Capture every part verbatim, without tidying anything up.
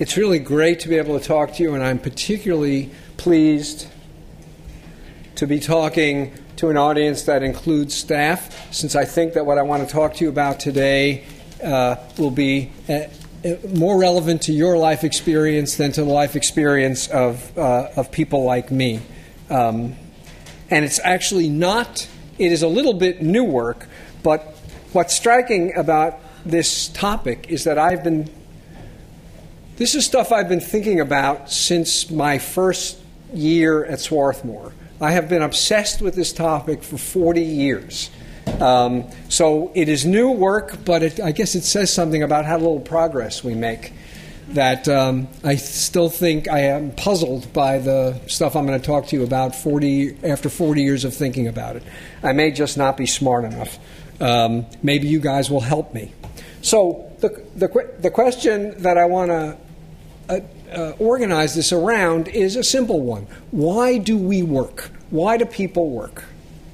It's really great to be able to talk to you, and I'm particularly pleased to be talking to an audience that includes staff, since I think that what I want to talk to you about today uh, will be uh, more relevant to your life experience than to the life experience of uh, of people like me. Um, and it's actually not, it is a little bit new work, but what's striking about this topic is that I've been, this is stuff I've been thinking about since my first year at Swarthmore. I have been obsessed with this topic for forty years. Um, so it is new work, but it, I guess it says something about how little progress we make. That um, I still think I am puzzled by the stuff I'm going to talk to you about forty after forty years of thinking about it. I may just not be smart enough. Um, maybe you guys will help me. So the the, the question that I want to uh, uh, organize this around is a simple one. Why do we work? Why do people work?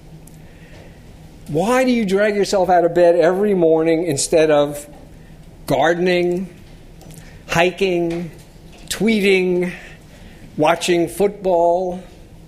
Why do you drag yourself out of bed every morning instead of gardening, hiking, tweeting, watching football?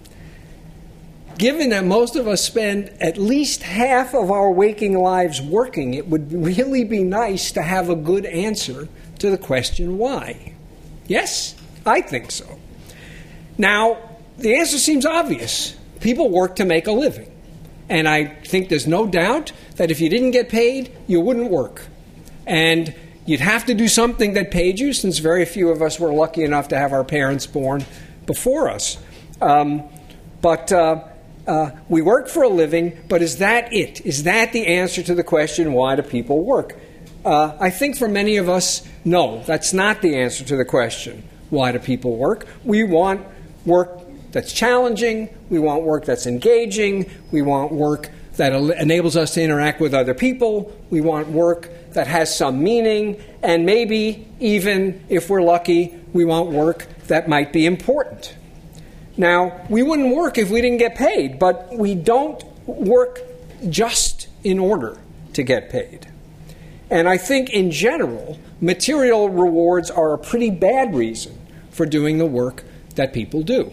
Given that most of us spend at least half of our waking lives working, it would really be nice to have a good answer to the question why. Yes, I think so. Now, the answer seems obvious. People work to make a living. And I think there's no doubt that if you didn't get paid, you wouldn't work. And you'd have to do something that paid you, since very few of us were lucky enough to have our parents born before us. Um, but uh, uh, we work for a living, but is that it? Is that the answer to the question, why do people work? Uh, I think for many of us, no, that's not the answer to the question, why do people work? We want work that's challenging, we want work that's engaging, we want work that enables us to interact with other people, we want work that has some meaning, and maybe even, if we're lucky, we want work that might be important. Now, we wouldn't work if we didn't get paid, but we don't work just in order to get paid. And I think, in general, material rewards are a pretty bad reason for doing the work that people do.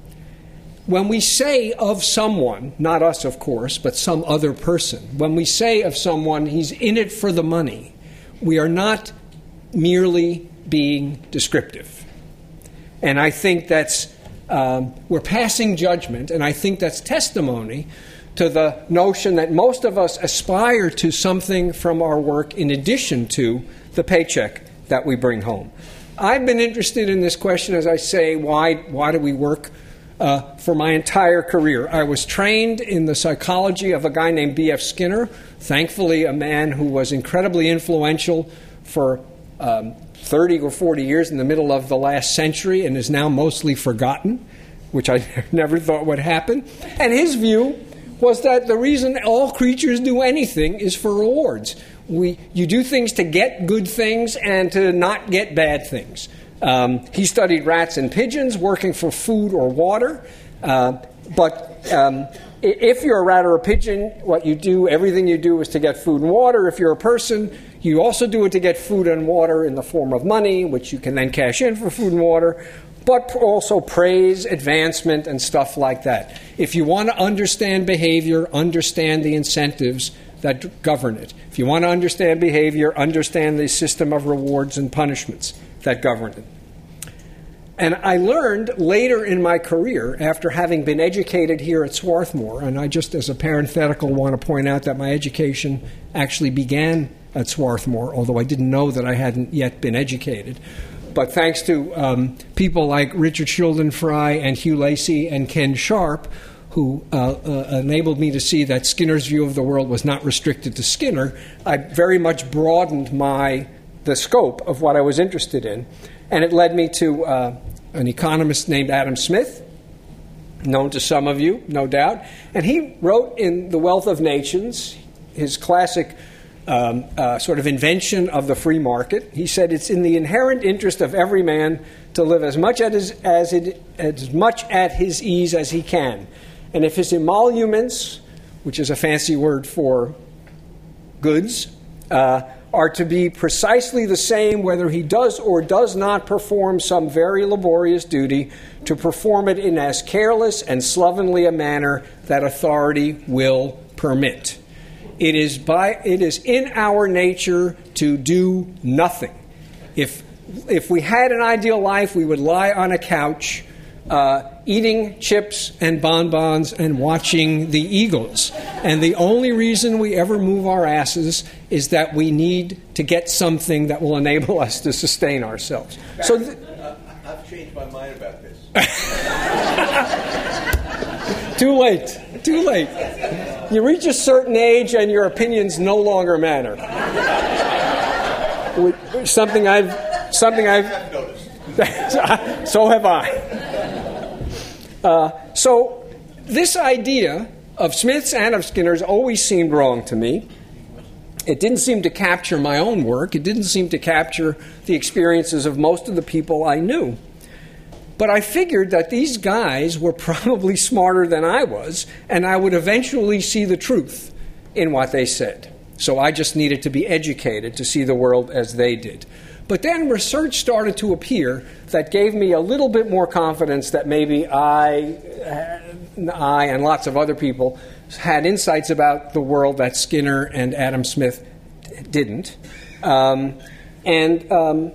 When we say of someone, not us of course, but some other person, when we say of someone he's in it for the money, we are not merely being descriptive. And I think that's, um, we're passing judgment, and I think that's testimony to the notion that most of us aspire to something from our work in addition to the paycheck that we bring home. I've been interested in this question, as I say, why, why do we work? Uh, for my entire career. I was trained in the psychology of a guy named B F Skinner, thankfully a man who was incredibly influential for um, thirty or forty years in the middle of the last century and is now mostly forgotten, which I never thought would happen. And his view was that the reason all creatures do anything is for rewards. We, you do things to get good things and to not get bad things. Um, he studied rats and pigeons, working for food or water. Uh, but um, if you're a rat or a pigeon, what you do, everything you do is to get food and water. If you're a person, you also do it to get food and water in the form of money, which you can then cash in for food and water, but also praise, advancement, and stuff like that. If you want to understand behavior, understand the incentives that govern it. If you want to understand behavior, understand the system of rewards and punishments that govern it. And I learned later in my career, after having been educated here at Swarthmore, and I just as a parenthetical want to point out that my education actually began at Swarthmore, although I didn't know that I hadn't yet been educated. But thanks to um, people like Richard Schulden-Frey and Hugh Lacey and Ken Sharp, who uh, uh, enabled me to see that Skinner's view of the world was not restricted to Skinner, I very much broadened my the scope of what I was interested in. And it led me to uh, an economist named Adam Smith, known to some of you, no doubt. And he wrote in The Wealth of Nations, his classic um, uh, sort of invention of the free market. He said, it's in the inherent interest of every man to live as much at his, as, it, as much at his ease as he can. And if his emoluments, which is a fancy word for goods, uh, are to be precisely the same whether he does or does not perform some very laborious duty, to perform it in as careless and slovenly a manner that authority will permit. It is by it is in our nature to do nothing. If if we had an ideal life, we would lie on a couch uh, eating chips and bonbons and watching the Eagles. And the only reason we ever move our asses is that we need to get something that will enable us to sustain ourselves. So th- uh, I've changed my mind about this. Too late. Too late. You reach a certain age and your opinions no longer matter. Something I've something I've noticed. So have I. Uh, so this idea of Smith's and of Skinner's always seemed wrong to me. It didn't seem to capture my own work. It didn't seem to capture the experiences of most of the people I knew. But I figured that these guys were probably smarter than I was, and I would eventually see the truth in what they said. So I just needed to be educated to see the world as they did. But then research started to appear that gave me a little bit more confidence that maybe I, I and lots of other people had insights about the world that Skinner and Adam Smith didn't. Um, and um,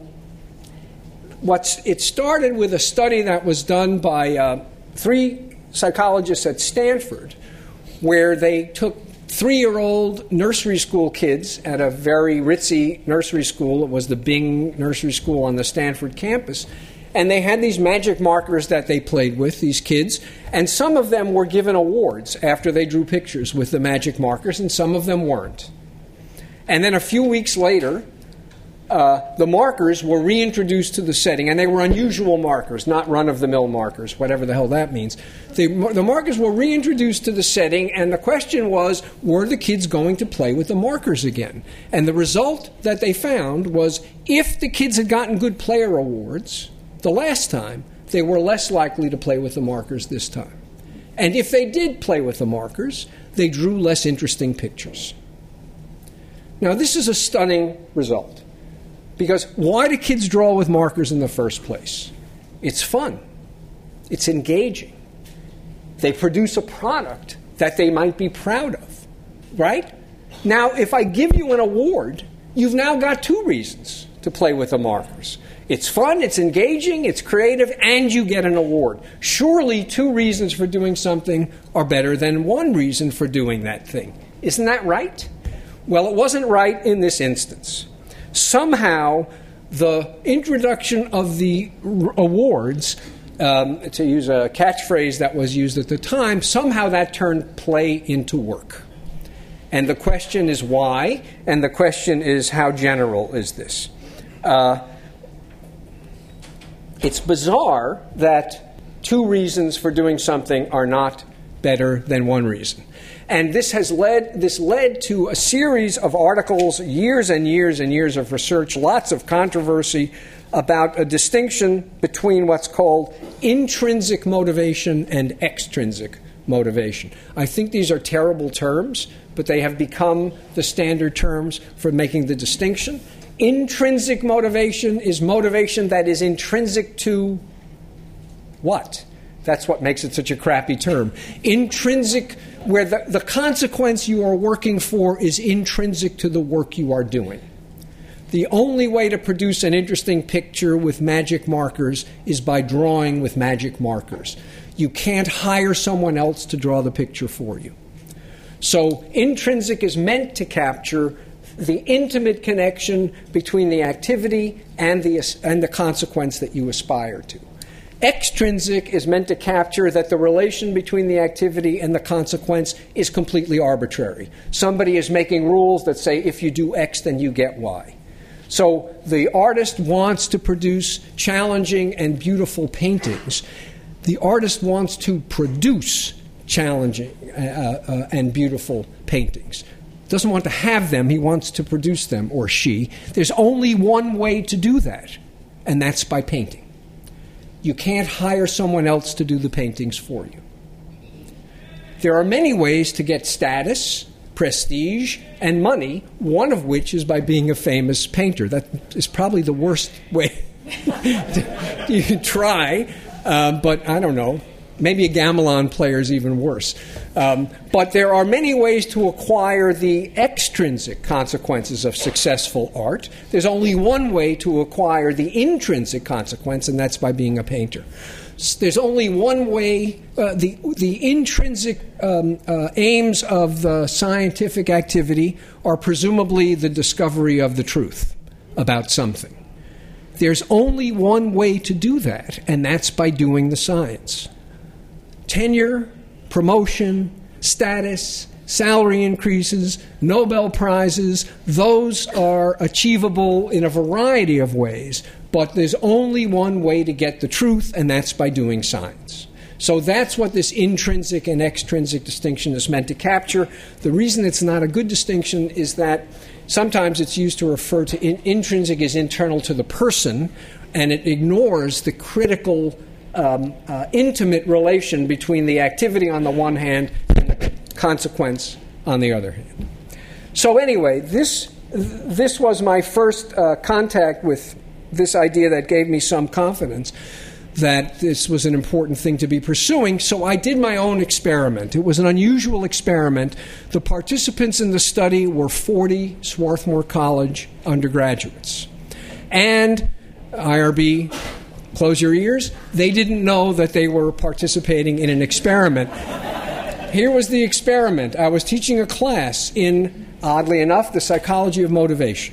what's it started with a study that was done by uh, three psychologists at Stanford, where they took three-year-old nursery school kids at a very ritzy nursery school. It was the Bing Nursery School on the Stanford campus. And they had these magic markers that they played with, these kids, and some of them were given awards after they drew pictures with the magic markers, and some of them weren't. And then a few weeks later, uh, the markers were reintroduced to the setting, and they were unusual markers, not run-of-the-mill markers, whatever the hell that means. The, the markers were reintroduced to the setting, and the question was, were the kids going to play with the markers again? And the result that they found was, if the kids had gotten good player awards the last time, they were less likely to play with the markers this time. And if they did play with the markers, they drew less interesting pictures. Now, this is a stunning result. Because why do kids draw with markers in the first place? It's fun. It's engaging. They produce a product that they might be proud of, right? Now, if I give you an award, you've now got two reasons to play with the markers. It's fun, it's engaging, it's creative, and you get an award. Surely two reasons for doing something are better than one reason for doing that thing. Isn't that right? Well, it wasn't right in this instance. Somehow, the introduction of the r- awards, um, to use a catchphrase that was used at the time, somehow that turned play into work. And the question is why, and the question is how general is this? Uh, it's bizarre that two reasons for doing something are not better than one reason. And this has led this led to a series of articles, years and years and years of research, lots of controversy about a distinction between what's called intrinsic motivation and extrinsic motivation. I think these are terrible terms, but they have become the standard terms for making the distinction. Intrinsic motivation is motivation that is intrinsic to what? That's what makes it such a crappy term. Intrinsic, where the, the consequence you are working for is intrinsic to the work you are doing. The only way to produce an interesting picture with magic markers is by drawing with magic markers. You can't hire someone else to draw the picture for you. So intrinsic is meant to capture the intimate connection between the activity and the, and the consequence that you aspire to. Extrinsic is meant to capture that the relation between the activity and the consequence is completely arbitrary. Somebody is making rules that say if you do X, then you get Y. So the artist wants to produce challenging and beautiful paintings. The artist wants to produce challenging uh, uh, and beautiful paintings. Doesn't want to have them, he wants to produce them, or she. There's only one way to do that, and that's by painting. You can't hire someone else to do the paintings for you. There are many ways to get status, prestige and money, one of which is by being a famous painter. That is probably the worst way you can try, um, but I don't know. Maybe a gamelan player is even worse. Um, but there are many ways to acquire the extrinsic consequences of successful art. There's only one way to acquire the intrinsic consequence, and that's by being a painter. There's only one way, uh, the, the intrinsic um, uh, aims of the scientific activity are presumably the discovery of the truth about something. There's only one way to do that, and that's by doing the science. Tenure, promotion, status, salary increases, Nobel Prizes, those are achievable in a variety of ways, but there's only one way to get the truth, and that's by doing science. So that's what this intrinsic and extrinsic distinction is meant to capture. The reason it's not a good distinction is that sometimes it's used to refer to in, intrinsic as internal to the person, and it ignores the critical Um, uh, intimate relation between the activity on the one hand and the consequence on the other hand. So anyway, this this was my first uh, contact with this idea that gave me some confidence that this was an important thing to be pursuing. So I did my own experiment. It was an unusual experiment. The participants in the study were forty Swarthmore College undergraduates. And I R B, close your ears, they didn't know that they were participating in an experiment. Here was the experiment. I was teaching a class in, oddly enough, the psychology of motivation.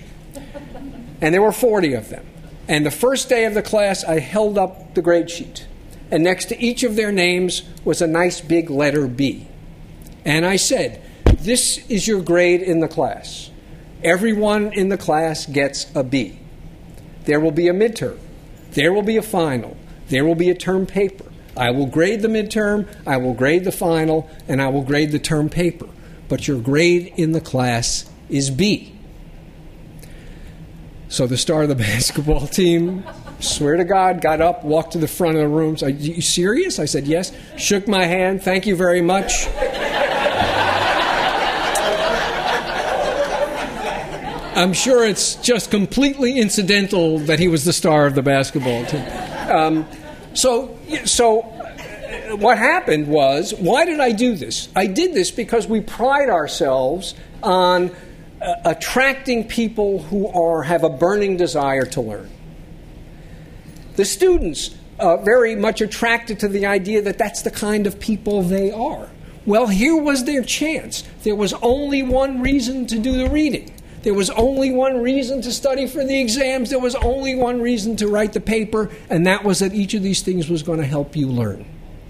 And there were forty of them. And the first day of the class, I held up the grade sheet. And next to each of their names was a nice big letter B. And I said, this is your grade in the class. Everyone in the class gets a B. There will be a midterm. There will be a final. There will be a term paper. I will grade the midterm, I will grade the final, and I will grade the term paper. But your grade in the class is B. So the star of the basketball team, swear to God, got up, walked to the front of the room. Are you serious? I said, yes. Shook my hand. Thank you very much. I'm sure it's just completely incidental that he was the star of the basketball team. Um, so, so what happened was, why did I do this? I did this because we pride ourselves on uh, attracting people who are have a burning desire to learn. The students are very much attracted to the idea that that's the kind of people they are. Well, here was their chance. There was only one reason to do the reading. There was only one reason to study for the exams. There was only one reason to write the paper, and that was that each of these things was going to help you learn.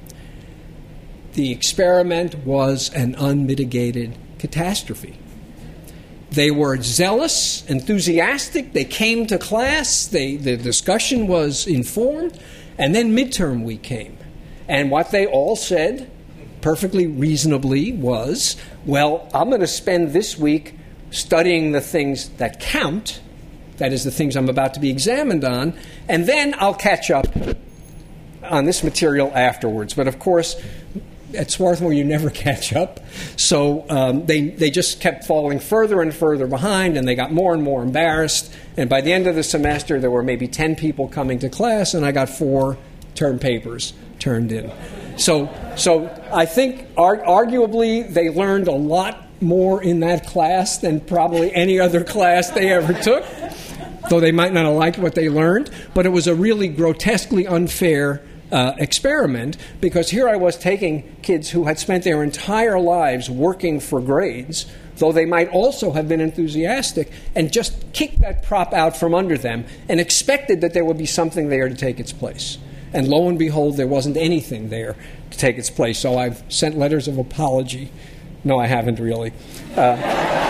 The experiment was an unmitigated catastrophe. They were zealous, enthusiastic. They came to class. They, the discussion was informed. And then midterm week came. And what they all said, perfectly reasonably, was, well, I'm going to spend this week studying the things that count, that is the things I'm about to be examined on, and then I'll catch up on this material afterwards. But of course, at Swarthmore you never catch up, so um, they, they just kept falling further and further behind, and they got more and more embarrassed, and by the end of the semester there were maybe ten people coming to class, and I got four term papers turned in. So, so I think ar- arguably they learned a lot more in that class than probably any other class they ever took, though they might not have liked what they learned. But it was a really grotesquely unfair uh, experiment, because here I was taking kids who had spent their entire lives working for grades, though they might also have been enthusiastic, and just kicked that prop out from under them and expected that there would be something there to take its place. And lo and behold, there wasn't anything there to take its place. So I've sent letters of apology. No, I haven't really. Uh,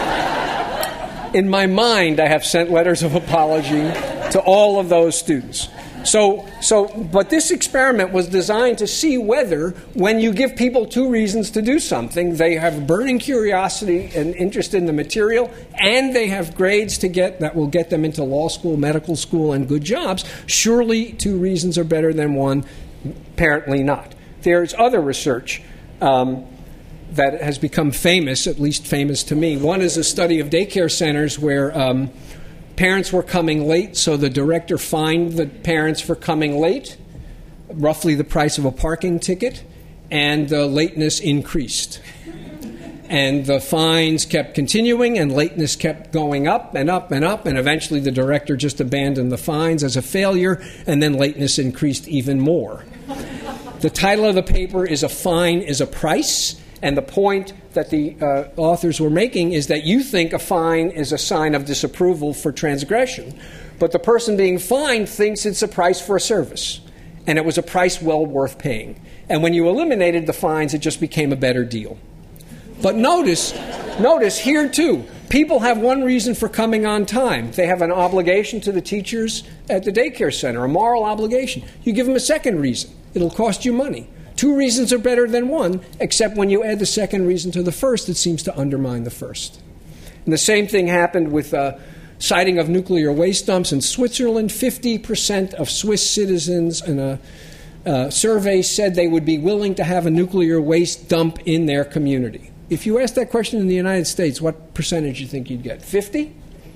in my mind, I have sent letters of apology to all of those students. So, so, but this experiment was designed to see whether, when you give people two reasons to do something, they have burning curiosity and interest in the material, and they have grades to get that will get them into law school, medical school, and good jobs. Surely two reasons are better than one. Apparently not. There's other research um, that has become famous, at least famous to me. One is a study of daycare centers where um, parents were coming late, so the director fined the parents for coming late, roughly the price of a parking ticket, and the lateness increased. And the fines kept continuing, and lateness kept going up and up and up, and eventually the director just abandoned the fines as a failure, and then lateness increased even more. The title of the paper is A Fine is a Price, and the point that the uh, authors were making is that you think a fine is a sign of disapproval for transgression, but the person being fined thinks it's a price for a service, and it was a price well worth paying. And when you eliminated the fines, it just became a better deal. But notice, notice here too, people have one reason for coming on time. They have an obligation to the teachers at the daycare center, a moral obligation. You give them a second reason. It'll cost you money. Two reasons are better than one, except when you add the second reason to the first, it seems to undermine the first. And the same thing happened with uh, siting of nuclear waste dumps in Switzerland. fifty percent of Swiss citizens in a uh, survey said they would be willing to have a nuclear waste dump in their community. If you ask that question in the United States, what percentage do you think you'd get? fifty?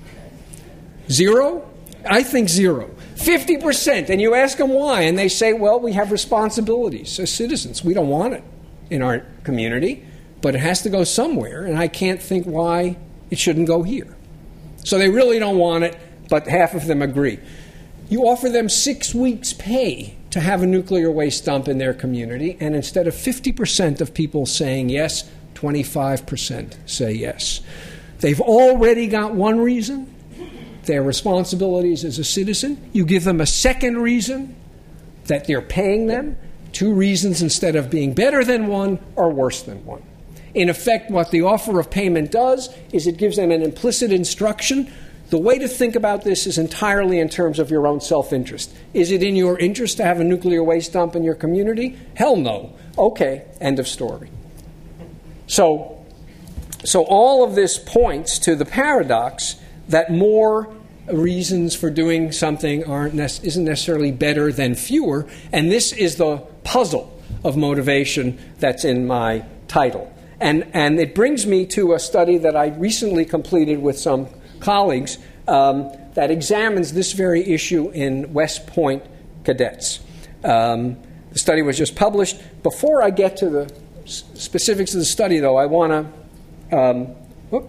Zero? I think zero. fifty percent. And you ask them why, and they say, well, we have responsibilities as citizens. We don't want it in our community, but it has to go somewhere, and I can't think why it shouldn't go here. So they really don't want it, but half of them agree. You offer them six weeks' pay to have a nuclear waste dump in their community, and instead of fifty percent of people saying yes, twenty-five percent say yes. They've already got one reason, their responsibilities as a citizen. You give them a second reason, that they're paying them, two reasons instead of being better than one or worse than one. In effect, what the offer of payment does is it gives them an implicit instruction. The way to think about this is entirely in terms of your own self-interest. Is it in your interest to have a nuclear waste dump in your community? Hell no. Okay, end of story. So, so all of this points to the paradox that more reasons for doing something aren't ne- isn't necessarily better than fewer, and this is the puzzle of motivation that's in my title. And, and it brings me to a study that I recently completed with some colleagues um, that examines this very issue in West Point cadets. Um, the study was just published. Before I get to the s- specifics of the study, though, I want to um, whoop,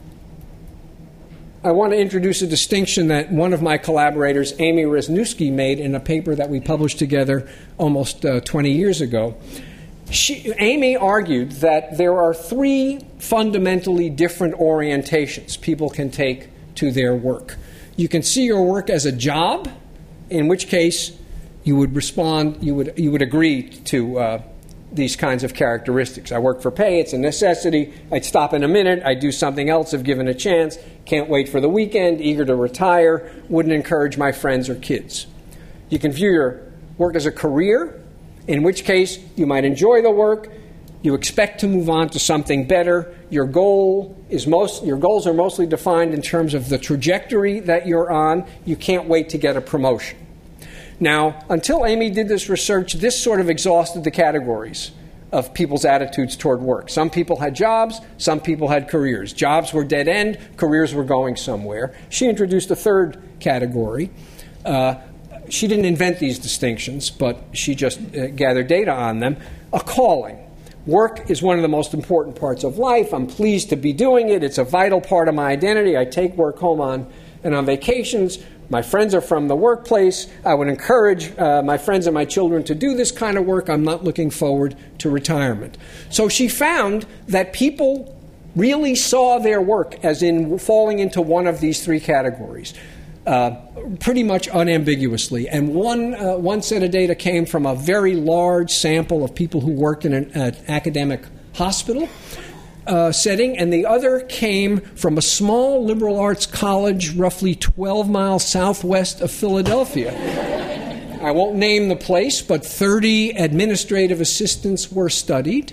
I want to introduce a distinction that one of my collaborators, Amy Resniewski, made in a paper that we published together almost uh, twenty years ago. She, Amy argued that there are three fundamentally different orientations people can take to their work. You can see your work as a job, in which case you would respond, you would you would agree to uh, these kinds of characteristics. I work for pay, it's a necessity, I'd stop in a minute, I'd do something else if given a chance, can't wait for the weekend, eager to retire, wouldn't encourage my friends or kids. You can view your work as a career, in which case you might enjoy the work, you expect to move on to something better, your goal is most your goals are mostly defined in terms of the trajectory that you're on, you can't wait to get a promotion. Now, until Amy did this research, this sort of exhausted the categories of people's attitudes toward work. Some people had jobs, some people had careers. Jobs were dead end, careers were going somewhere. She introduced a third category. Uh, She didn't invent these distinctions, but she just uh, gathered data on them. A calling. Work is one of the most important parts of life. I'm pleased to be doing it. It's a vital part of my identity. I take work home on and on vacations. My friends are from the workplace. I would encourage uh, my friends and my children to do this kind of work. I'm not looking forward to retirement. So she found that people really saw their work as in falling into one of these three categories. Uh, pretty much unambiguously. And one uh, one set of data came from a very large sample of people who worked in an uh, academic hospital uh, setting, and the other came from a small liberal arts college roughly twelve miles southwest of Philadelphia. I won't name the place, but thirty administrative assistants were studied,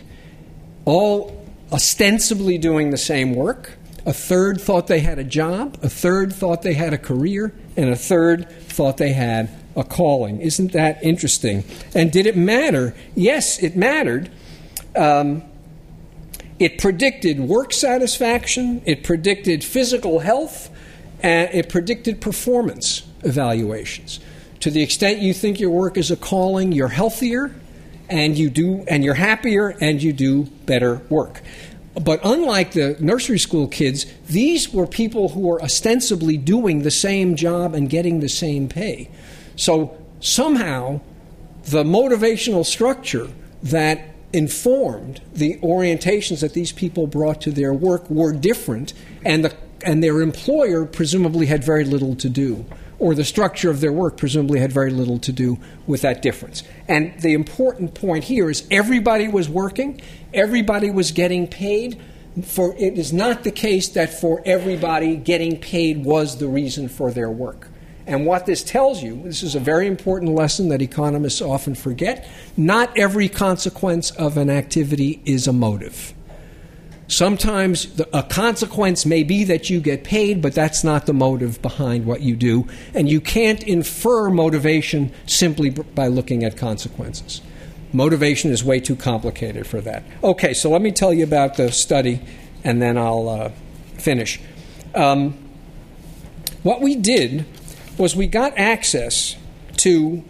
all ostensibly doing the same work. A third thought they had a job, a third thought they had a career, and a third thought they had a calling. Isn't that interesting? And did it matter? Yes, it mattered. Um, It predicted work satisfaction, it predicted physical health, and it predicted performance evaluations. To the extent you think your work is a calling, you're healthier, and you do, and you're happier, and you do better work. But unlike the nursery school kids, these were people who were ostensibly doing the same job and getting the same pay. So somehow, the motivational structure that informed the orientations that these people brought to their work were different, and the and their employer presumably had very little to do, or the structure of their work presumably had very little to do with that difference. And the important point here is everybody was working, everybody was getting paid. For it is not the case that for everybody getting paid was the reason for their work. And what this tells you, this is a very important lesson that economists often forget, not every consequence of an activity is a motive. Sometimes the, a consequence may be that you get paid, but that's not the motive behind what you do. And you can't infer motivation simply b- by looking at consequences. Motivation is way too complicated for that. Okay, so let me tell you about the study, and then I'll uh, finish. Um, what we did was we got access to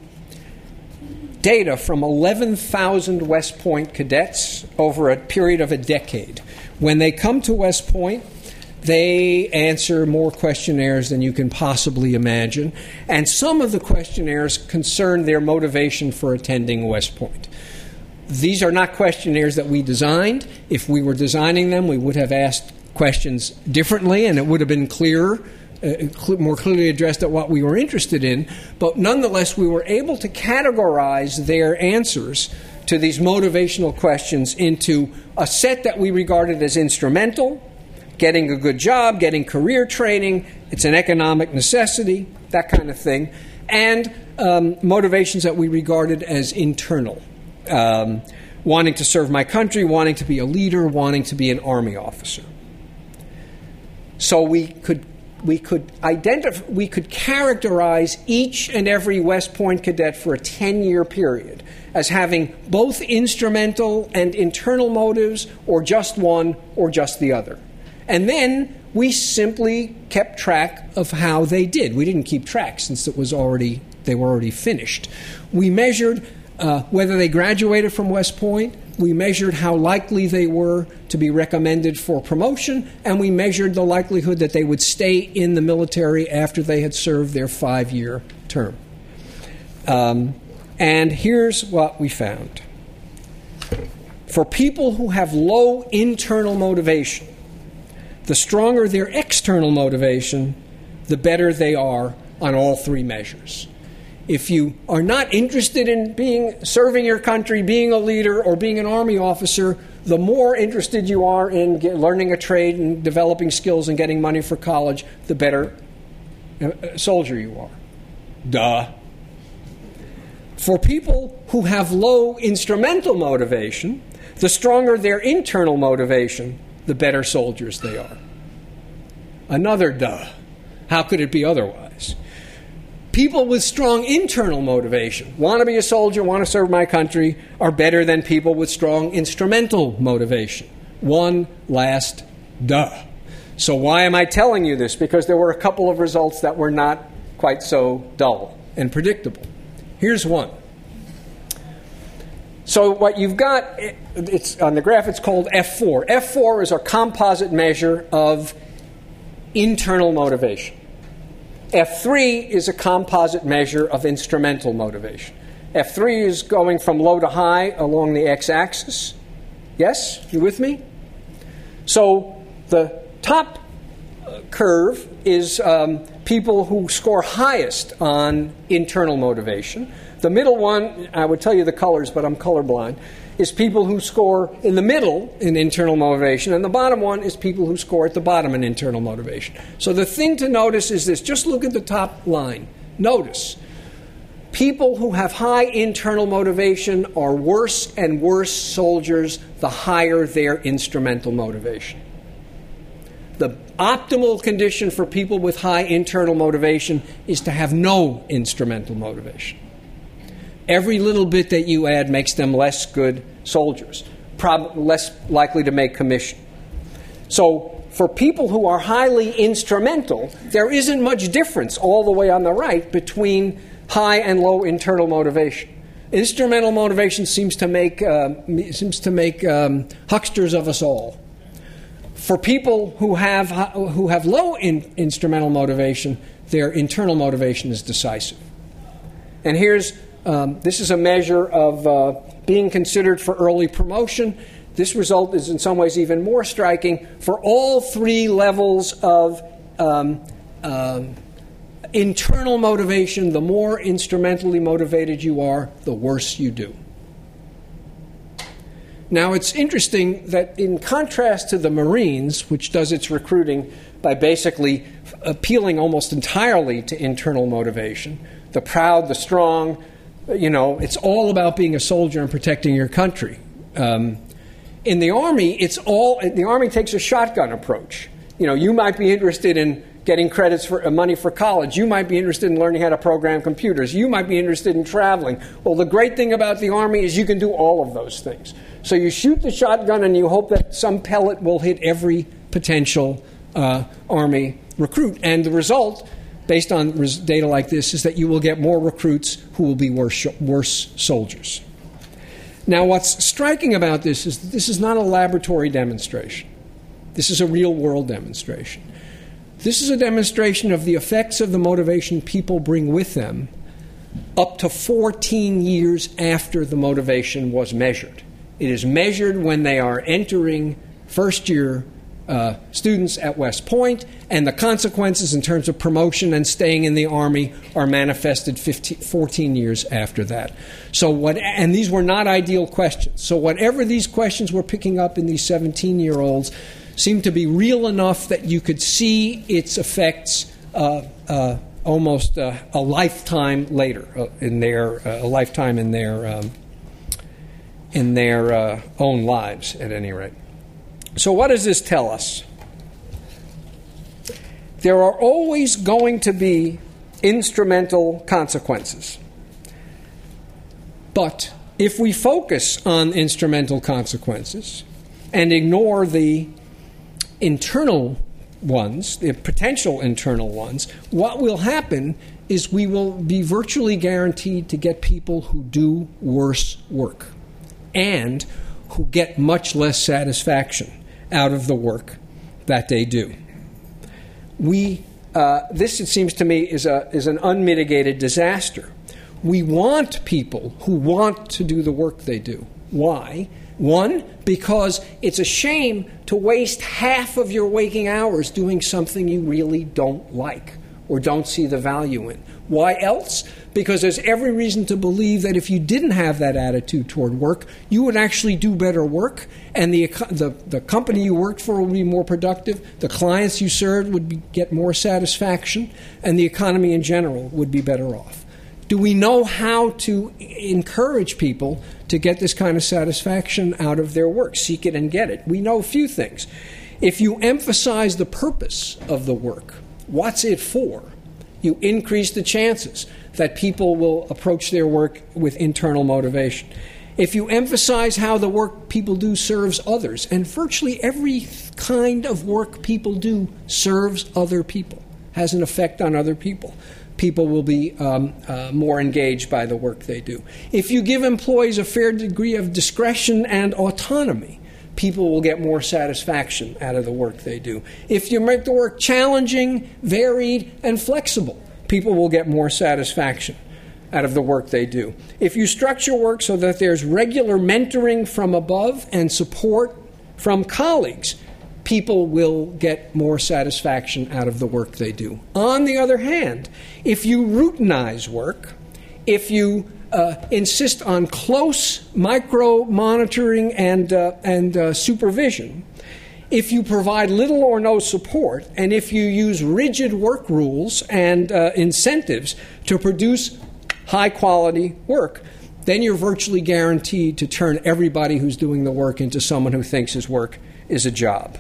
data from eleven thousand West Point cadets over a period of a decade. When they come to West Point, they answer more questionnaires than you can possibly imagine, and some of the questionnaires concern their motivation for attending West Point. These are not questionnaires that we designed. If we were designing them, we would have asked questions differently, and it would have been clearer, uh, cl- more clearly addressed at what we were interested in. But nonetheless, we were able to categorize their answers to these motivational questions into a set that we regarded as instrumental, getting a good job, getting career training, it's an economic necessity, that kind of thing, and um, motivations that we regarded as internal, um, wanting to serve my country, wanting to be a leader, wanting to be an army officer. So we could we could identify, we could characterize each and every West Point cadet for a ten-year period as having both instrumental and internal motives, or just one, or just the other. And then we simply kept track of how they did. We didn't keep track since it was already they were already finished. We measured uh, whether they graduated from West Point. We measured how likely they were to be recommended for promotion, and we measured the likelihood that they would stay in the military after they had served their five-year term. Um, and here's what we found. For people who have low internal motivation, the stronger their external motivation, the better they are on all three measures. If you are not interested in being serving your country, being a leader, or being an army officer, the more interested you are in get, learning a trade and developing skills and getting money for college, the better uh, soldier you are. Duh. For people who have low instrumental motivation, the stronger their internal motivation, the better soldiers they are. Another duh. How could it be otherwise? People with strong internal motivation, want to be a soldier, want to serve my country, are better than people with strong instrumental motivation. One last duh. So why am I telling you this? Because there were a couple of results that were not quite so dull and predictable. Here's one. So what you've got, it's on the graph, it's called F four. F four is a composite measure of internal motivation. F three is a composite measure of instrumental motivation. F three is going from low to high along the x-axis. Yes? You with me? So the top curve is um, people who score highest on internal motivation. The middle one, I would tell you the colors, but I'm colorblind, is people who score in the middle in internal motivation, and the bottom one is people who score at the bottom in internal motivation. So the thing to notice is this. Just look at the top line. Notice, people who have high internal motivation are worse and worse soldiers the higher their instrumental motivation. The optimal condition for people with high internal motivation is to have no instrumental motivation. Every little bit that you add makes them less good soldiers. prob- less likely to make commission. So for people who are highly instrumental, there isn't much difference all the way on the right between high and low internal motivation. Instrumental motivation seems to make uh, seems to make um, hucksters of us all. For people who have who have low in, instrumental motivation, their internal motivation is decisive. And here's um, this is a measure of uh, being considered for early promotion. This result is in some ways even more striking. For all three levels of um, um, internal motivation, the more instrumentally motivated you are, the worse you do. Now, it's interesting that in contrast to the Marines, which does its recruiting by basically appealing almost entirely to internal motivation, the proud, the strong, you know, it's all about being a soldier and protecting your country. Um, in the Army, it's all, the Army takes a shotgun approach. You know, you might be interested in getting credits for uh, money for college. You might be interested in learning how to program computers. You might be interested in traveling. Well, the great thing about the Army is you can do all of those things. So you shoot the shotgun and you hope that some pellet will hit every potential uh, Army recruit. And the result, based on res- data like this, is that you will get more recruits who will be worse, sh- worse soldiers. Now, what's striking about this is that this is not a laboratory demonstration. This is a real-world demonstration. This is a demonstration of the effects of the motivation people bring with them up to fourteen years after the motivation was measured. It is measured when they are entering first-year uh, students at West Point, and the consequences in terms of promotion and staying in the Army are manifested fifteen, fourteen years after that. So what? And these were not ideal questions. So whatever these questions were picking up in these seventeen-year-olds seemed to be real enough that you could see its effects uh, uh, almost uh, a lifetime later, uh, in their uh, a lifetime in their um, in their uh, own lives, at any rate. So, what does this tell us? There are always going to be instrumental consequences, but if we focus on instrumental consequences and ignore the internal ones, the potential internal ones, what will happen is we will be virtually guaranteed to get people who do worse work and who get much less satisfaction out of the work that they do. We, uh, this, it seems to me, is a is an unmitigated disaster. We want people who want to do the work they do. Why? One, because it's a shame to waste half of your waking hours doing something you really don't like or don't see the value in. Why else? Because there's every reason to believe that if you didn't have that attitude toward work, you would actually do better work, and the the, the company you worked for would be more productive, the clients you served would be, get more satisfaction, and the economy in general would be better off. Do we know how to encourage people to get this kind of satisfaction out of their work, seek it and get it? We know a few things. If you emphasize the purpose of the work, what's it for, you increase the chances that people will approach their work with internal motivation. If you emphasize how the work people do serves others, and virtually every kind of work people do serves other people, has an effect on other people, people will be um, uh, more engaged by the work they do. If you give employees a fair degree of discretion and autonomy, people will get more satisfaction out of the work they do. If you make the work challenging, varied, and flexible, people will get more satisfaction out of the work they do. If you structure work so that there's regular mentoring from above and support from colleagues, people will get more satisfaction out of the work they do. On the other hand, if you routinize work, if you uh, insist on close micro-monitoring and, uh, and uh, supervision, if you provide little or no support, and if you use rigid work rules and uh, incentives to produce high-quality work, then you're virtually guaranteed to turn everybody who's doing the work into someone who thinks his work is a job.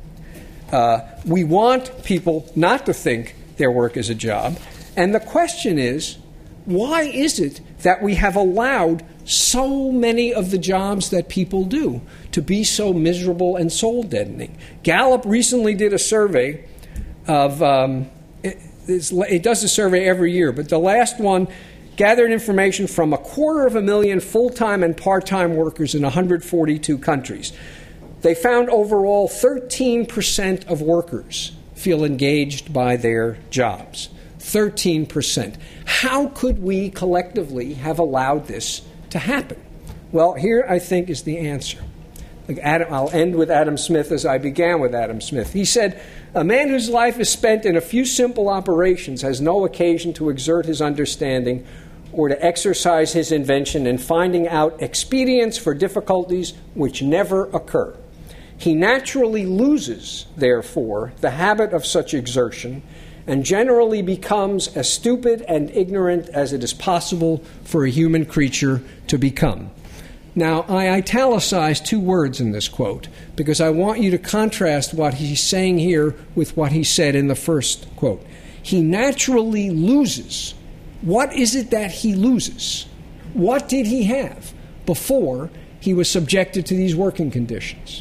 Uh, we want people not to think their work is a job, and the question is, why is it that we have allowed so many of the jobs that people do to be so miserable and soul-deadening? Gallup recently did a survey of, um, it, it does a survey every year, but the last one gathered information from a quarter of a million full-time and part-time workers in one hundred forty-two countries. They found overall thirteen percent of workers feel engaged by their jobs. thirteen percent. How could we collectively have allowed this to happen? Well, here I think is the answer. Like Adam, I'll end with Adam Smith as I began with Adam Smith. He said, "A man whose life is spent in a few simple operations has no occasion to exert his understanding or to exercise his invention in finding out expedients for difficulties which never occur. He naturally loses, therefore, the habit of such exertion and generally becomes as stupid and ignorant as it is possible for a human creature to become." Now, I italicize two words in this quote because I want you to contrast what he's saying here with what he said in the first quote. He naturally loses. What is it that he loses? What did he have before he was subjected to these working conditions?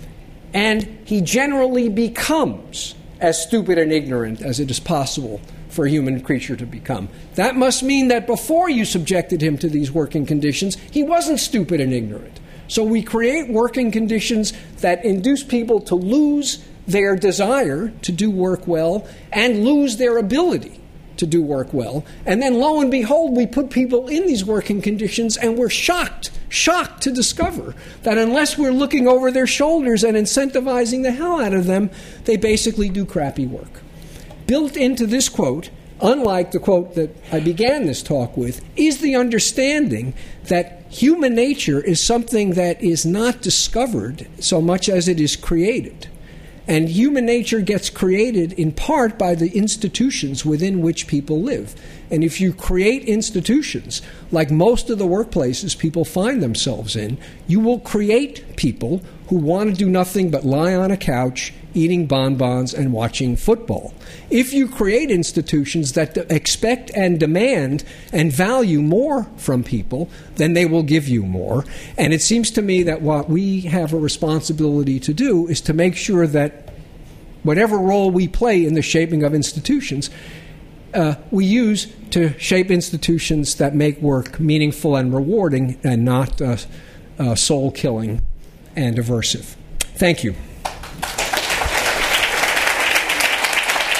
And he generally becomes as stupid and ignorant as it is possible for a human creature to become. That must mean that before you subjected him to these working conditions, he wasn't stupid and ignorant. So we create working conditions that induce people to lose their desire to do work well and lose their ability to do work well. And then lo and behold, we put people in these working conditions and we're shocked, shocked to discover that unless we're looking over their shoulders and incentivizing the hell out of them, they basically do crappy work. Built into this quote, unlike the quote that I began this talk with, is the understanding that human nature is something that is not discovered so much as it is created. And human nature gets created in part by the institutions within which people live. And if you create institutions, like most of the workplaces people find themselves in, you will create people who want to do nothing but lie on a couch, eating bonbons, and watching football. If you create institutions that expect and demand and value more from people, then they will give you more. And it seems to me that what we have a responsibility to do is to make sure that whatever role we play in the shaping of institutions, uh, we use to shape institutions that make work meaningful and rewarding and not uh, uh, soul-killing and aversive. Thank you.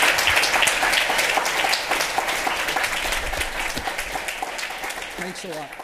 Thanks a lot.